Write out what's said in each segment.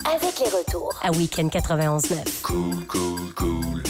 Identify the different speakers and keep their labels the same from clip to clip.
Speaker 1: avec les retours.
Speaker 2: À Week-end 91.9.
Speaker 3: Cool.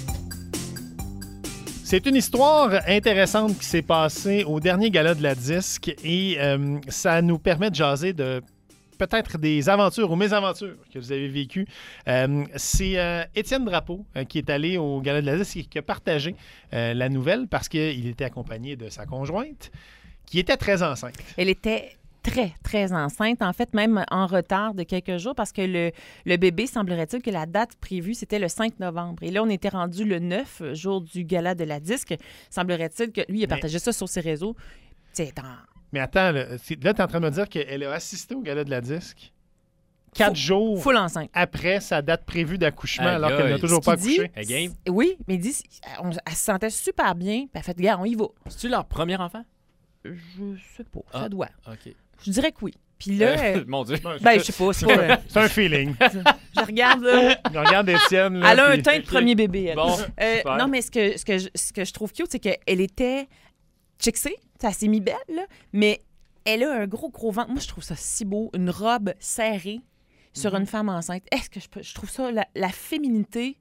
Speaker 4: C'est une histoire intéressante qui s'est passée au dernier gala de la disque et ça nous permet de jaser de peut-être des aventures ou mésaventures que vous avez vécues. C'est Étienne Drapeau qui est allé au gala de la disque et qui a partagé la nouvelle parce qu'il était accompagné de sa conjointe qui était très enceinte.
Speaker 5: Elle était très, très enceinte, en fait, même en retard de quelques jours, parce que le bébé, semblerait-il que la date prévue, c'était le 5 novembre. Et là, on était rendu le 9, jour du gala de la disque. Semblerait-il que lui, il a partagé ça sur ses réseaux.
Speaker 4: Mais attends, là, tu es en train de me dire qu'elle a assisté au gala de la disque 4 jours
Speaker 5: full enceinte.
Speaker 4: Après sa date prévue d'accouchement, alors qu'elle n'a toujours pas accouché.
Speaker 5: Oui, mais il dit, elle se sentait super bien, puis elle a fait, gars, on y va.
Speaker 6: C'est-tu leur premier enfant?
Speaker 5: Je sais pas, ça doit.
Speaker 6: OK.
Speaker 5: Je dirais que oui. Puis là...
Speaker 6: Mon Dieu.
Speaker 5: Ben, je sais pas, c'est pas...
Speaker 4: C'est un feeling.
Speaker 5: Je regarde, là.
Speaker 4: Je regarde Étienne, là.
Speaker 5: Elle a un
Speaker 4: puis-
Speaker 5: teint de premier bébé, elle.
Speaker 6: Bon,
Speaker 5: non, mais ce que je trouve cute, c'est qu'elle était chicksée, ça s'est mis belle, là, mais elle a un gros ventre. Moi, je trouve ça si beau. Une robe serrée sur une femme enceinte. Est-ce que je trouve ça, la féminité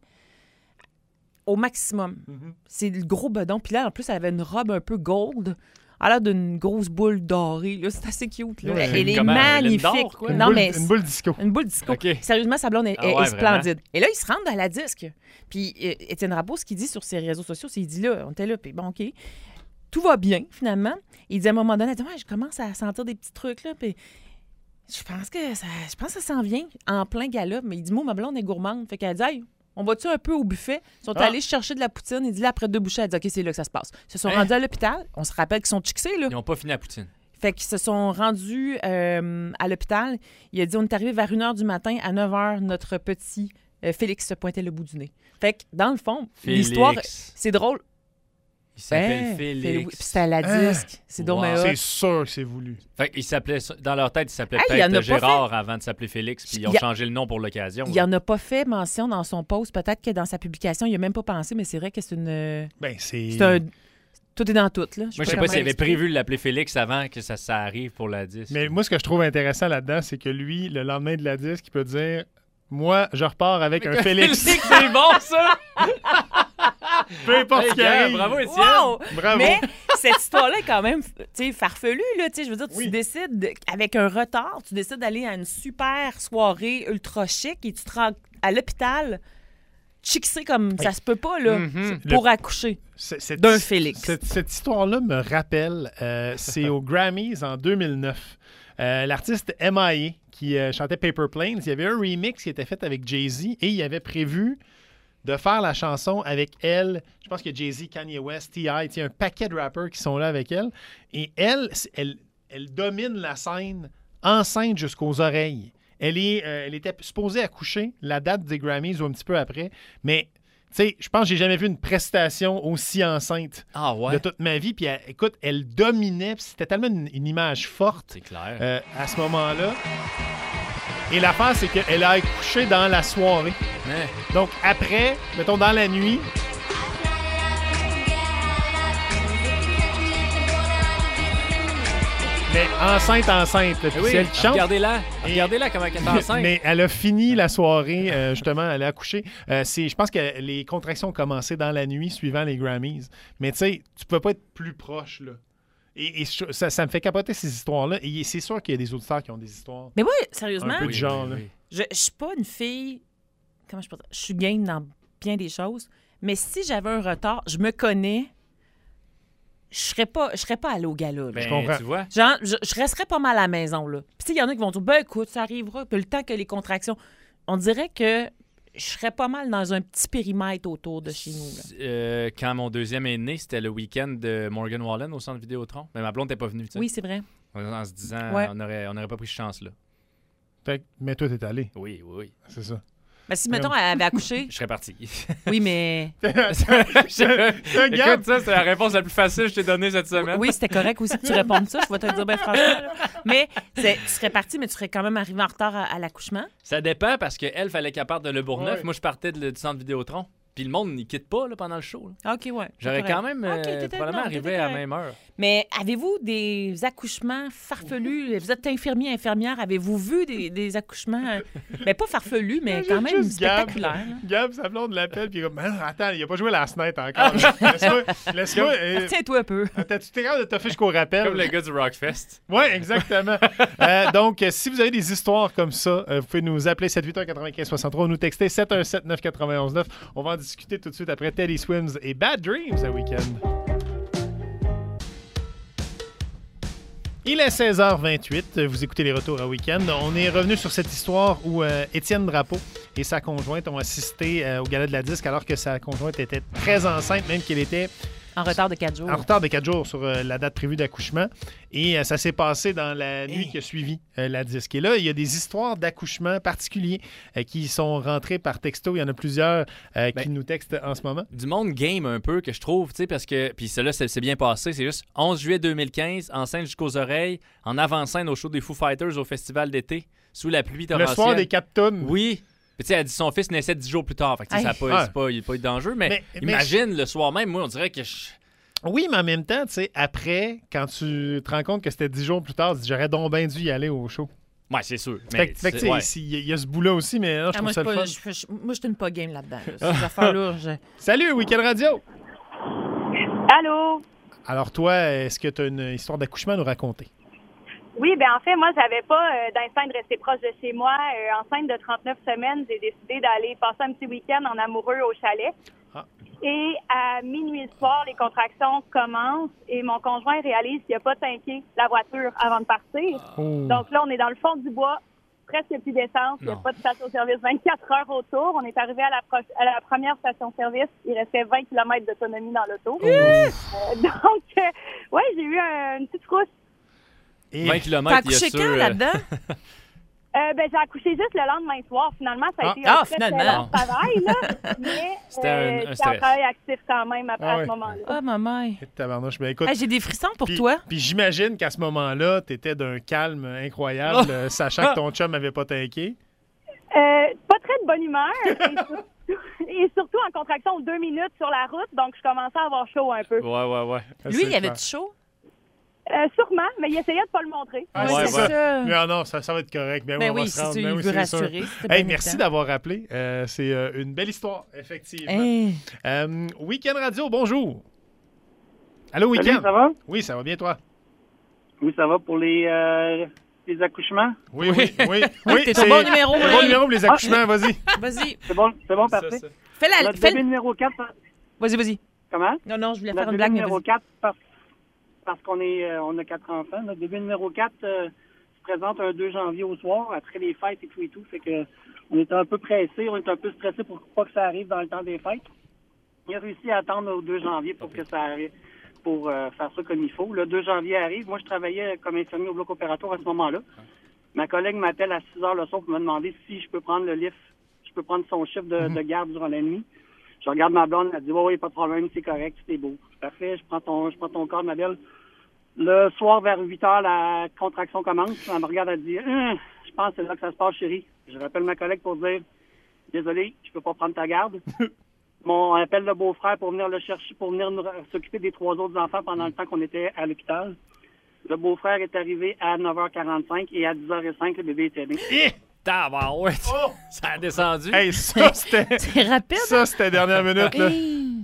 Speaker 5: au maximum. C'est le gros bedon. Puis là, en plus, elle avait une robe un peu gold. Elle a l'air d'une grosse boule dorée. Là, c'est assez cute. Là.
Speaker 4: Ouais,
Speaker 5: elle est
Speaker 6: comme
Speaker 5: magnifique.
Speaker 6: d'or, quoi.
Speaker 4: Une boule disco.
Speaker 5: Une boule disco.
Speaker 6: OK.
Speaker 5: Sérieusement, sa blonde est
Speaker 6: ouais,
Speaker 5: splendide. Et là, il se rentre dans la disque. Puis Étienne Drapeau, ce qu'il dit sur ses réseaux sociaux, c'est qu'il dit là, on était là, puis bon, OK. Tout va bien, finalement. Il dit à un moment donné, ouais, je commence à sentir des petits trucs, là, puis je pense que ça s'en vient en plein gala. Mais il dit, moi, ma blonde est gourmande. Fait qu'elle dit, hey, on va-tu un peu au buffet? Ils sont allés chercher de la poutine. Il dit, là, après 2 bouchées, elle dit, OK, c'est là que ça se passe. Ils se sont rendus à l'hôpital. On se rappelle qu'ils sont chicksés, là.
Speaker 6: Ils n'ont pas fini la poutine.
Speaker 5: Fait qu'ils se sont rendus à l'hôpital. Il a dit, on est arrivé vers 1h du matin. À 9h, notre petit Félix se pointait le bout du nez. Fait que, dans le fond,
Speaker 6: Félix.
Speaker 5: l'histoire, c'est drôle.
Speaker 6: Il s'appelle
Speaker 5: Ben,
Speaker 6: Félix.
Speaker 5: Puis c'était à la disque. C'est
Speaker 6: Wow.
Speaker 5: dommage.
Speaker 4: C'est sûr que c'est voulu.
Speaker 6: Fait qu'il s'appelait, dans leur tête, il s'appelait
Speaker 5: Hey, il en a
Speaker 6: peut-être
Speaker 5: pas
Speaker 6: Gérard avant de s'appeler Félix, puis ils ont
Speaker 5: Il y a-
Speaker 6: changé le nom pour l'occasion.
Speaker 5: Il n'en a pas fait mention dans son post. Peut-être que dans sa publication, il n'a même pas pensé, mais c'est vrai que c'est une...
Speaker 4: Ben,
Speaker 5: C'est un... Tout est dans tout, là.
Speaker 6: Moi, je sais
Speaker 5: comment
Speaker 6: pas s'il avait
Speaker 5: expliquer.
Speaker 6: prévu de l'appeler Félix avant que ça arrive pour la disque.
Speaker 4: Mais moi, ce que je trouve intéressant là-dedans, c'est que lui, le lendemain de la disque, il peut dire moi, je repars avec un Félix.
Speaker 6: c'est bon, ça!
Speaker 4: Peu importe ce qui
Speaker 6: gars,
Speaker 4: arrive.
Speaker 6: bravo, Étienne!
Speaker 5: Wow!
Speaker 4: Bravo.
Speaker 5: Mais cette histoire-là est quand même, tu sais, farfelue, là. Tu sais, je veux dire, tu
Speaker 4: Oui.
Speaker 5: décides, avec un retard, tu décides d'aller à une super soirée ultra chic et tu te rends à l'hôpital chicsé comme ça se peut pas, là, pour accoucher d'un Félix.
Speaker 4: Cette histoire-là me rappelle, c'est aux Grammys en 2009. L'artiste M.I.A. qui chantait Paper Planes, il y avait un remix qui était fait avec Jay-Z et il avait prévu de faire la chanson avec elle. Je pense que Jay-Z, Kanye West, T.I., il y a un paquet de rappeurs qui sont là avec elle. Et elle domine la scène enceinte jusqu'aux oreilles. Elle était supposée accoucher la date des Grammys ou un petit peu après, mais tu sais, je pense que j'ai jamais vu une prestation aussi enceinte
Speaker 6: Ah ouais?
Speaker 4: de toute ma vie. Puis écoute, elle dominait, puis c'était tellement une image forte
Speaker 6: C'est clair.
Speaker 4: à ce moment-là. Et l'affaire, c'est qu'elle a accouché dans la soirée.
Speaker 6: Mais,
Speaker 4: Donc après, mettons dans la nuit, mais enceinte, là, puis
Speaker 6: oui,
Speaker 4: c'est elle qui chante.
Speaker 6: regardez-la.
Speaker 4: Et-
Speaker 6: Regardez-la comment elle est enceinte.
Speaker 4: Mais elle a fini la soirée, justement, elle a accouché. Je pense que les contractions ont commencé dans la nuit suivant les Grammys. Mais tu sais, tu peux pas être plus proche, là. Et ça me fait capoter ces histoires-là. Et c'est sûr qu'il y a des auditeurs qui ont des histoires.
Speaker 5: Mais moi, sérieusement,
Speaker 4: Un peu de genre, là.
Speaker 5: je suis pas une fille... Comment je peux dire? Je suis game dans bien des choses, mais si j'avais un retard, je me connais, je serais pas allée au gala, là.
Speaker 6: Ben,
Speaker 4: Je comprends.
Speaker 6: tu vois.
Speaker 5: Genre, je resterais pas mal à la maison, là. Puis, tu sais, il y en a qui vont dire, ben écoute, ça arrivera. Puis, le temps que les contractions. On dirait que je serais pas mal dans un petit périmètre autour de chez nous, là.
Speaker 6: Quand mon deuxième est né, c'était le week-end de Morgan Wallen au centre Vidéotron. Mais ma blonde n'était pas venue, tu sais.
Speaker 5: Oui, c'est vrai.
Speaker 6: En se disant,
Speaker 5: Ouais.
Speaker 6: on aurait pas pris ce chance-là.
Speaker 4: Fait que- mais toi, t'es allé.
Speaker 6: Oui, oui, oui.
Speaker 4: C'est ça.
Speaker 5: Ben, si, mettons, elle avait accouché,
Speaker 6: Je serais parti.
Speaker 5: oui, mais.
Speaker 4: Regarde.
Speaker 6: Écoute, ça, c'est la réponse la plus facile que je t'ai donnée cette semaine.
Speaker 5: Oui, c'était correct aussi que tu répondes ça. Je vais te le dire, ben, franchement. Là. Mais tu serais parti, mais tu serais quand même arrivé en retard à l'accouchement.
Speaker 6: Ça dépend parce qu'elle fallait qu'elle parte de Le Bourgneuf.
Speaker 4: Ouais.
Speaker 6: Moi, je partais du centre Vidéotron. Puis le monde n'y quitte pas là, pendant le show. Là.
Speaker 5: OK, ouais.
Speaker 6: J'aurais quand même probablement arrivé à la
Speaker 5: correct.
Speaker 6: même heure.
Speaker 5: Mais avez-vous des accouchements farfelus? Vous êtes infirmier, infirmière. Avez-vous vu des accouchements, mais pas farfelus, mais quand même
Speaker 4: Juste Gab,
Speaker 5: spectaculaires?
Speaker 4: Gab, sa blonde l'appelle, puis il est comme, attends, il a pas joué Last Night encore. Laisse-moi.
Speaker 5: Tiens-toi un peu.
Speaker 4: Attends, tu t'es capable de t'afficher jusqu'au rappel.
Speaker 6: Comme le gars du Rockfest.
Speaker 4: Oui, exactement. Donc, si vous avez des histoires comme ça, vous pouvez nous appeler 781-95-63 ou nous texter 717-991-9. On va en discuter tout de suite après Teddy Swims et Bad Dreams à Week-end. Il est 16h28. Vous écoutez les retours à Week-end. On est revenu sur cette histoire où Étienne Drapeau et sa conjointe ont assisté au gala de la disque alors que sa conjointe était très enceinte, même qu'elle était
Speaker 5: En retard de 4 jours.
Speaker 4: en retard de 4 jours sur la date prévue d'accouchement. Et ça s'est passé dans la nuit qui a suivi la disque. Et là, il y a des histoires d'accouchement particuliers qui sont rentrées par texto. Il y en a plusieurs qui nous textent en ce moment.
Speaker 6: Du monde game un peu que je trouve, tu sais, parce que. Puis cela, c'est bien passé. C'est juste 11 juillet 2015, enceinte jusqu'aux oreilles, en avant-scène au show des Foo Fighters au festival d'été, sous la pluie
Speaker 4: Le
Speaker 6: torrentielle.
Speaker 4: soir des 4 tonnes.
Speaker 6: Oui. Puis, tu sais, elle dit son fils naissait 10 jours plus tard. Fait que, tu sais, ça n'a pas eu d'enjeu. Mais imagine le soir même, moi, on dirait que
Speaker 4: Oui, mais en même temps, tu sais, après, quand tu te rends compte que c'était 10 jours plus tard, tu dis, j'aurais donc bien dû y aller au show.
Speaker 6: Ouais, c'est sûr.
Speaker 4: Fait que, tu sais, il y a ce bout-là aussi, mais là, je trouve ça le fun.
Speaker 5: Moi, je suis une pas game là-dedans. Là. Ces affaires-là,
Speaker 4: Salut, Week-end Radio!
Speaker 1: Allô?
Speaker 4: Alors toi, est-ce que tu as une histoire d'accouchement à nous raconter?
Speaker 1: Oui, ben en fait, moi, j'avais pas d'instinct de rester proche de chez moi. Enceinte de 39 semaines, j'ai décidé d'aller passer un petit week-end en amoureux au chalet.
Speaker 4: Ah.
Speaker 1: Et à minuit le soir, les contractions commencent et mon conjoint réalise qu'il n'a pas tanké la voiture avant de partir.
Speaker 4: Oh.
Speaker 1: Donc là, on est dans le fond du bois, presque plus d'essence, il n'y a pas de station-service 24 heures autour. On est arrivé à la première station-service, il restait 20 km d'autonomie dans l'auto. Donc, ouais, j'ai eu une petite frousse.
Speaker 6: 20 km,
Speaker 5: T'as
Speaker 6: il y a
Speaker 5: accouché
Speaker 6: sûr,
Speaker 5: quand là-dedans?
Speaker 1: Ben, j'ai accouché juste le lendemain soir. Finalement, ça a été
Speaker 5: Ah,
Speaker 1: un très, très
Speaker 5: finalement.
Speaker 1: long travail, là. Mais
Speaker 6: C'était un
Speaker 1: j'étais en
Speaker 6: stress.
Speaker 1: travail actif quand même à
Speaker 4: Ah ouais.
Speaker 1: ce moment-là.
Speaker 5: Ah, maman.
Speaker 4: Tabarnouche, ben écoute,
Speaker 5: J'ai des frissons pour
Speaker 4: puis-
Speaker 5: toi.
Speaker 4: Puis j'imagine qu'à ce moment-là, t'étais d'un calme incroyable, sachant que ton chum m'avait pas tanké.
Speaker 1: Pas très de bonne humeur. Et surtout en contraction aux 2 minutes sur la route. Donc, je commençais à avoir chaud un peu.
Speaker 6: Ouais.
Speaker 5: Lui, il avait-tu chaud?
Speaker 1: Sûrement, mais il essayait de pas le montrer.
Speaker 4: Ah,
Speaker 6: Ouais,
Speaker 4: c'est
Speaker 6: ouais.
Speaker 4: ça. Non, ça va être correct. Ben,
Speaker 5: Ben
Speaker 4: on va
Speaker 5: oui,
Speaker 4: se rendre.
Speaker 5: si tu
Speaker 4: Ben oui,
Speaker 5: veux
Speaker 4: c'est sûr.
Speaker 5: rassurer. c'était
Speaker 4: Hey,
Speaker 5: bien
Speaker 4: merci
Speaker 5: évident.
Speaker 4: d'avoir appelé. C'est une belle histoire, effectivement.
Speaker 5: Hey.
Speaker 4: Week-end Radio, bonjour. Allô,
Speaker 2: Salut,
Speaker 4: Week-end?
Speaker 2: ça va?
Speaker 4: Oui, ça va bien, toi?
Speaker 2: Oui, ça va pour les accouchements?
Speaker 4: Oui.
Speaker 5: T'es au bon numéro,
Speaker 4: le
Speaker 5: là.
Speaker 4: bon numéro pour les accouchements, vas-y.
Speaker 5: Vas-y.
Speaker 2: C'est bon, parfait.
Speaker 5: Fais la.
Speaker 2: Notre bébé numéro 4,
Speaker 5: Vas-y.
Speaker 2: comment?
Speaker 5: Non, je voulais faire
Speaker 2: Notre
Speaker 5: une
Speaker 2: bébé
Speaker 5: blague, mais
Speaker 2: numéro
Speaker 5: vas-y.
Speaker 2: 4, parce qu'on on a 4 enfants. Notre bébé numéro 4 se présente un 2 janvier au soir, après les fêtes et tout. Fait que on était un peu pressés, on était un peu stressés pour pas que ça arrive dans le temps des fêtes. Il a réussi à attendre au 2 janvier pour que ça arrive, pour faire ça comme il faut. Le 2 janvier arrive. Moi, je travaillais comme infirmier au bloc opératoire à ce moment-là. Ma collègue m'appelle à 6 heures le soir pour me demander si je peux prendre le lift, je peux prendre son chiffre de garde durant la nuit. Je regarde ma blonde, elle dit oui, pas de problème, c'est correct, c'est beau. Parfait, je prends ton corps, ma belle. Le soir, vers 8 heures, la contraction commence. Elle me regarde, elle dit je pense que c'est là que ça se passe, chérie. Je rappelle ma collègue pour dire désolé, je peux pas prendre ta garde. On appelle le beau-frère pour venir le chercher, pour venir s'occuper des 3 autres enfants pendant le temps qu'on était à l'hôpital. Le beau-frère est arrivé à 9h45 et à 10h05, le bébé était né.
Speaker 6: Tabarouette. Ça a descendu.
Speaker 4: Hey, ça, c'était...
Speaker 5: C'est rapide.
Speaker 4: Ça, c'était dernière minute, là.
Speaker 5: Hey.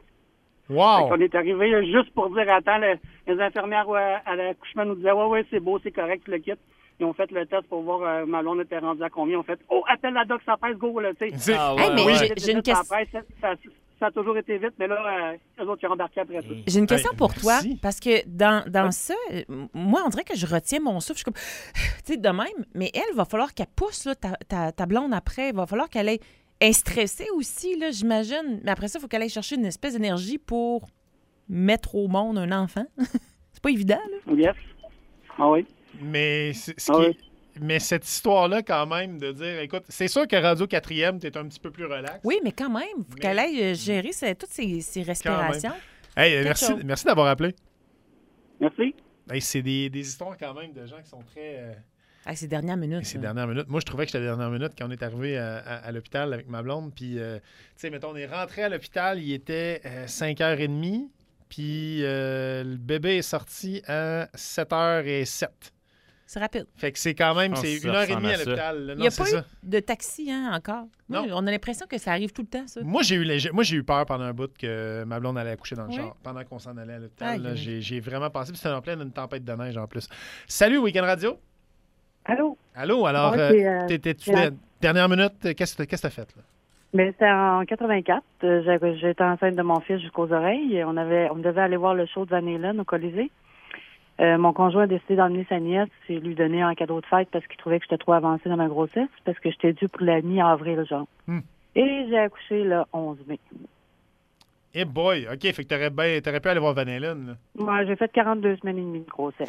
Speaker 4: Wow!
Speaker 2: On est arrivé juste pour dire attends, les infirmières à l'accouchement nous disaient ouais, c'est beau, c'est correct, tu le quittes. Ils ont fait le test pour voir ma blonde était rendue à combien. Ils ont fait appelle la doc, ça presse, go, là, tu sais.
Speaker 4: C'est-
Speaker 6: Ah,
Speaker 5: Hey, mais
Speaker 6: ouais.
Speaker 5: j'ai une question.
Speaker 2: Ça a toujours été vite, mais là, eux autres, ils ont embarqué après ça.
Speaker 5: J'ai une question
Speaker 4: Hey,
Speaker 5: pour toi,
Speaker 4: merci.
Speaker 5: parce que dans ça, moi, on dirait que je retiens mon souffle. Je suis comme, tu sais, de même, mais elle, va falloir qu'elle pousse là, ta blonde après. Il va falloir qu'elle ait. Elle est stressée aussi, là, j'imagine. Mais après ça, il faut qu'elle aille chercher une espèce d'énergie pour mettre au monde un enfant. C'est pas évident, là.
Speaker 2: Yes. Ah oui.
Speaker 4: Mais ce
Speaker 2: Ah
Speaker 4: qui
Speaker 2: oui.
Speaker 4: est- Mais cette histoire-là, quand même, de dire, écoute, c'est sûr que Radio 4e, t'es un petit peu plus relax.
Speaker 5: Oui, mais quand même, il faut qu'elle aille gérer toutes ses respirations.
Speaker 4: Hey,
Speaker 5: Quelque chose.
Speaker 4: merci d'avoir appelé.
Speaker 2: Merci.
Speaker 4: Hey, c'est des histoires quand même de gens qui sont très
Speaker 5: Ah, c'est dernière minute.
Speaker 4: C'est dernière minute. Moi, je trouvais que j'étais dernière minute quand on est arrivé à l'hôpital avec ma blonde. Puis, tu sais, mettons, on est rentré à l'hôpital, il était 5h30. Puis, le bébé est sorti à 7h07.
Speaker 5: C'est rapide.
Speaker 4: Fait que c'est quand même,
Speaker 6: Je pense
Speaker 4: c'est
Speaker 6: que ça
Speaker 4: 1h30
Speaker 6: ressemble
Speaker 4: à
Speaker 6: à ça.
Speaker 4: l'hôpital.
Speaker 5: Il
Speaker 4: Non,
Speaker 5: n'y a
Speaker 4: c'est
Speaker 5: pas
Speaker 4: ça.
Speaker 5: eu de taxi encore.
Speaker 4: Non.
Speaker 5: On a l'impression que ça arrive tout le temps, ça.
Speaker 4: Moi, j'ai eu peur pendant un bout que ma blonde allait accoucher dans le
Speaker 5: Oui.
Speaker 4: char. Pendant qu'on s'en allait à l'hôpital,
Speaker 5: Aïe,
Speaker 4: là,
Speaker 5: aïe.
Speaker 4: j'ai vraiment pensé. Puis c'était en pleine une tempête de neige en plus. Salut, Week-end Radio.
Speaker 3: Allô?
Speaker 4: Allô, alors,
Speaker 3: Moi,
Speaker 4: t'étais-tu
Speaker 3: la-
Speaker 4: dernière minute? Qu'est-ce que t'as fait, là?
Speaker 3: Mais c'était en 84. J'étais enceinte de mon fils jusqu'aux oreilles. On devait aller voir le show de Van Halen au Colisée. Mon conjoint a décidé d'emmener sa nièce et lui donner un cadeau de fête parce qu'il trouvait que j'étais trop avancée dans ma grossesse, parce que j'étais due pour la mi-avril, genre. Et j'ai accouché le 11 mai.
Speaker 4: Eh boy, OK, fait que t'aurais pu aller voir Van Halen, là.
Speaker 3: Moi, j'ai fait 42 semaines et demie de grossesse.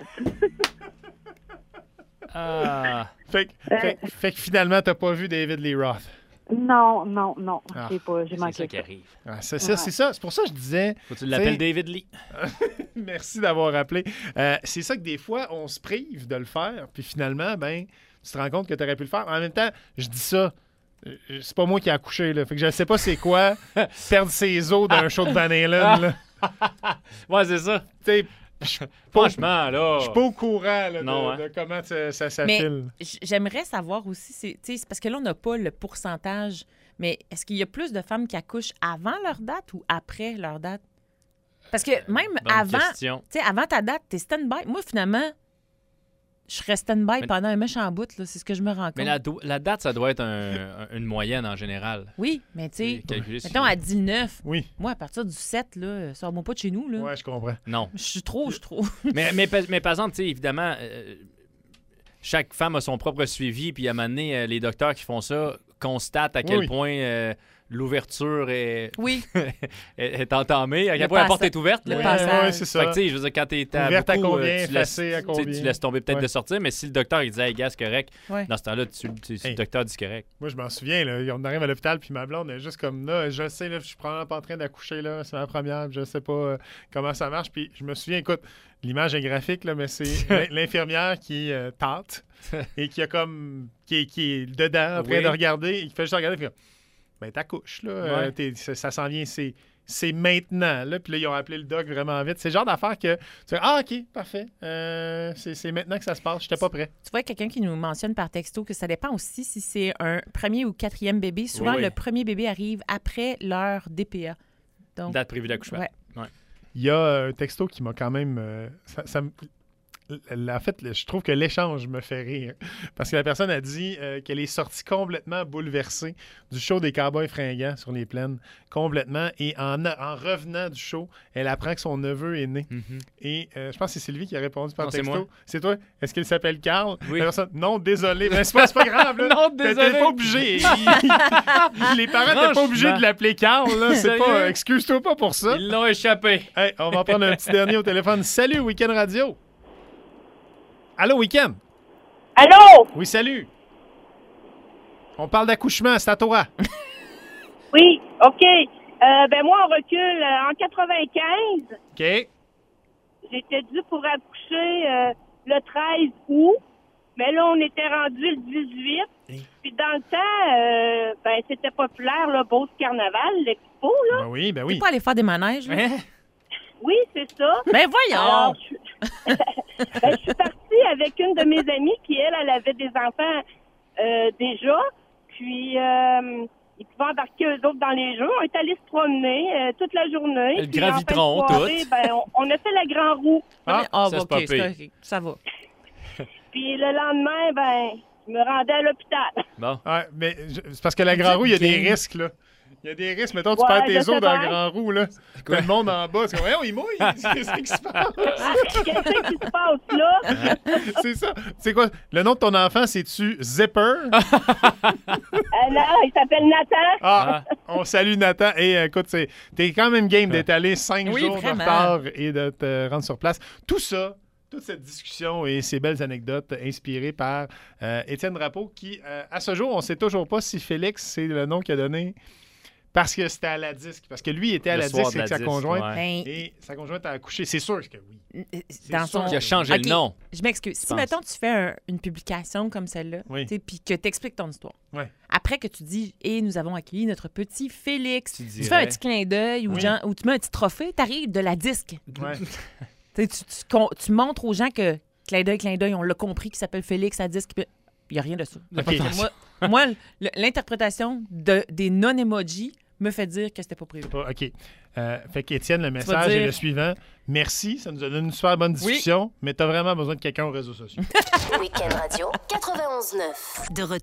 Speaker 6: Ah.
Speaker 4: Fait que finalement, t'as pas vu David Lee Roth.
Speaker 3: Non.
Speaker 4: Ah,
Speaker 3: J'ai
Speaker 6: C'est
Speaker 3: manqué
Speaker 6: ça qui arrive.
Speaker 4: Ah, c'est ça. C'est pour ça que je disais...
Speaker 6: Faut que tu l'appelles
Speaker 4: T'sais-
Speaker 6: David Lee.
Speaker 4: Merci d'avoir rappelé. C'est ça que des fois, on se prive de le faire, puis finalement, ben, tu te rends compte que tu aurais pu le faire. En même temps, je dis ça, c'est pas moi qui ai accouché, là. Fait que je sais pas c'est quoi perdre ses os d'un show de Van Halen, là.
Speaker 6: Ouais, c'est ça.
Speaker 4: Tu sais, je suis
Speaker 6: Franchement, là.
Speaker 4: pas au courant là,
Speaker 6: Non, hein.
Speaker 4: de comment ça
Speaker 5: Mais
Speaker 4: file.
Speaker 5: j'aimerais savoir aussi, c'est parce que là, on n'a pas le pourcentage, mais est-ce qu'il y a plus de femmes qui accouchent avant leur date ou après leur date? Parce que même
Speaker 6: Bonne
Speaker 5: avant,
Speaker 6: question.
Speaker 5: tu sais, avant ta date, t'es stand-by. Moi, finalement, je serais stand-by
Speaker 6: Mais-
Speaker 5: pendant un méchant bout, là, c'est ce que je me rends compte.
Speaker 6: Mais la date, ça doit être une moyenne en général.
Speaker 5: Oui, mais tu sais,
Speaker 6: Calculé sur-
Speaker 5: mettons à 19,
Speaker 4: Oui,
Speaker 5: moi, à partir du 7, là, sors-moi pas de chez nous, là.
Speaker 4: ouais, je comprends.
Speaker 6: Non.
Speaker 5: Je suis trop.
Speaker 6: mais par exemple, tu sais, évidemment, chaque femme a son propre suivi, puis à un moment donné, les docteurs qui font ça constatent à quel
Speaker 4: Oui.
Speaker 6: point l'ouverture est,
Speaker 5: Oui,
Speaker 6: est entamée, à
Speaker 5: Le
Speaker 6: quel point la
Speaker 5: passa-
Speaker 6: porte est ouverte.
Speaker 5: le
Speaker 6: là.
Speaker 5: passage.
Speaker 4: Ouais, c'est ça.
Speaker 6: Fait que, tu sais, je veux dire, quand t'es à
Speaker 4: Ouverte à
Speaker 6: beaucoup,
Speaker 4: combien,
Speaker 6: tu laisses,
Speaker 4: effacée à
Speaker 6: tu sais,
Speaker 4: combien?
Speaker 6: tu laisses tomber peut-être
Speaker 4: Ouais.
Speaker 6: de sortir, mais si le docteur il dit, hey, gars, c'est correct,
Speaker 5: ouais.
Speaker 6: dans ce temps-là, si
Speaker 4: Hey.
Speaker 6: le docteur dit c'est correct.
Speaker 4: Moi, je m'en souviens, là, on arrive à l'hôpital, puis ma blonde est juste comme là. Je sais, là, je suis probablement pas en train d'accoucher, là. C'est ma première, puis je sais pas comment ça marche. Puis je me souviens, écoute, l'image est graphique, là, mais c'est l'infirmière qui tâte et qui a comme. qui est dedans, en train
Speaker 6: Oui.
Speaker 4: de regarder, et qui fait juste regarder, puis comme, ben, t'accouches, là.
Speaker 6: Ouais.
Speaker 4: Ça s'en vient, c'est maintenant, là. Puis là, ils ont appelé le doc vraiment vite. C'est le genre d'affaire que tu fais, ah, OK, parfait. C'est maintenant que ça se passe. J'étais pas prêt.
Speaker 5: Tu vois quelqu'un qui nous mentionne par texto que ça dépend aussi si c'est un premier ou quatrième bébé. Souvent,
Speaker 6: Oui.
Speaker 5: le premier bébé arrive après leur DPA. Donc,
Speaker 6: Date prévue d'accouchement.
Speaker 5: Ouais.
Speaker 4: Il y a un texto qui m'a quand même. En fait, je trouve que l'échange me fait rire. Parce que la personne a dit qu'elle est sortie complètement bouleversée du show des Cowboys fringants sur les plaines. Complètement. Et en revenant du show, elle apprend que son neveu est né.
Speaker 6: Mhm.
Speaker 4: Et je pense que c'est Sylvie qui a répondu par
Speaker 6: Non, c'est
Speaker 4: texto.
Speaker 6: moi.
Speaker 4: C'est toi? Est-ce qu'il s'appelle Carl?
Speaker 6: Oui.
Speaker 4: La personne, non, désolé. Mais c'est pas grave. Là.
Speaker 6: Non,
Speaker 4: T'es
Speaker 6: désolé.
Speaker 4: pas obligé. Les parents n'étaient pas obligés de l'appeler Carl. Là. C'est
Speaker 6: Sérieux?
Speaker 4: pas. Excuse-toi pas pour ça.
Speaker 6: Ils l'ont échappé.
Speaker 4: Hey, on va prendre un petit dernier au téléphone. Salut, Week-end Radio. Allô, Week-end?
Speaker 1: Allô?
Speaker 4: Oui, salut. On parle d'accouchement, c'est à toi.
Speaker 1: Oui, OK. Ben moi, on recule en 95.
Speaker 4: OK.
Speaker 1: J'étais due pour accoucher le 13 août. Mais là, on était rendu le 18. Puis dans le temps, ben c'était populaire, le Beauce Carnaval, l'expo, là.
Speaker 4: Ben oui, ben
Speaker 5: tu
Speaker 4: oui.
Speaker 5: peux pas aller faire des manèges. là?
Speaker 6: Hein?
Speaker 1: Oui, c'est ça.
Speaker 5: Ben voyons!
Speaker 1: Alors, je suis partie avec une de mes amies qui, elle avait des enfants déjà. Puis, ils pouvaient embarquer eux autres dans les jeux. On est allés se promener toute la journée.
Speaker 6: Le
Speaker 1: Puis,
Speaker 6: grand
Speaker 1: en fin de
Speaker 6: vitron,
Speaker 1: soirée,
Speaker 6: tout.
Speaker 1: ben, on a fait la grand roue.
Speaker 4: Ah,
Speaker 5: Ah,
Speaker 6: ça,
Speaker 5: bah,
Speaker 6: c'est pas
Speaker 5: OK, c'est
Speaker 6: pire.
Speaker 5: correct. Ça va.
Speaker 1: Puis, le lendemain, ben, je me rendais à l'hôpital.
Speaker 6: Bon.
Speaker 4: Ouais, mais c'est parce que la grand roue, il y a des risques, là. Il y a des risques. Mettons, tu
Speaker 1: Ouais,
Speaker 4: perds
Speaker 1: je
Speaker 4: tes os
Speaker 1: sais
Speaker 4: dans la
Speaker 1: bien.
Speaker 4: grand roue, là. Tout le monde en bas, c'est comme, ouais, il mouille. Qu'est-ce qui se passe?
Speaker 1: Qu'est-ce qui se passe là?
Speaker 4: C'est ça. C'est quoi? Le nom de ton enfant, c'est-tu Zipper?
Speaker 1: Non, il s'appelle Nathan.
Speaker 4: Ah, on salue Nathan. Et écoute, t'es quand même game d'être allé 5
Speaker 5: Oui,
Speaker 4: jours
Speaker 5: vraiment.
Speaker 4: de retard et de te rendre sur place. Tout ça, toute cette discussion et ces belles anecdotes inspirées par Étienne Drapeau qui, à ce jour, on ne sait toujours pas si Félix, c'est le nom qu'il a donné Parce que c'était à la disque. Parce que lui était à
Speaker 6: Le
Speaker 4: la
Speaker 6: soir
Speaker 4: disque
Speaker 6: de
Speaker 4: avec
Speaker 6: la
Speaker 4: sa
Speaker 6: disque,
Speaker 4: conjointe.
Speaker 6: ouais.
Speaker 5: Ben,
Speaker 4: Et sa conjointe a accouché. C'est sûr que oui.
Speaker 5: dans
Speaker 4: sûr
Speaker 5: son...
Speaker 6: Qui a changé
Speaker 5: OK,
Speaker 6: le nom.
Speaker 5: Je m'excuse. Si,
Speaker 6: pense.
Speaker 5: mettons, tu fais une publication comme celle-là,
Speaker 4: Oui.
Speaker 5: puis que tu expliques ton histoire,
Speaker 4: Ouais.
Speaker 5: après que tu dis « Et nous avons accueilli notre petit Félix », tu
Speaker 6: dirais.
Speaker 5: fais un petit clin d'œil ou,
Speaker 4: Oui.
Speaker 5: ou tu mets un petit trophée, tu arrives de la disque.
Speaker 4: Ouais.
Speaker 5: Tu montres aux gens que clin d'œil, on l'a compris, qu'il s'appelle Félix à disque. Il n'y a rien de ça.
Speaker 4: OK.
Speaker 5: Moi, l'interprétation des non-emojis me fait dire que c'était pas prévu.
Speaker 4: OK. Fait qu'Étienne, le
Speaker 5: vas
Speaker 4: message
Speaker 5: dire-
Speaker 4: est le suivant. Merci, ça nous a donné une super bonne discussion, mais tu as vraiment besoin de quelqu'un aux réseaux sociaux.
Speaker 7: Week-end Radio 91.9. De retour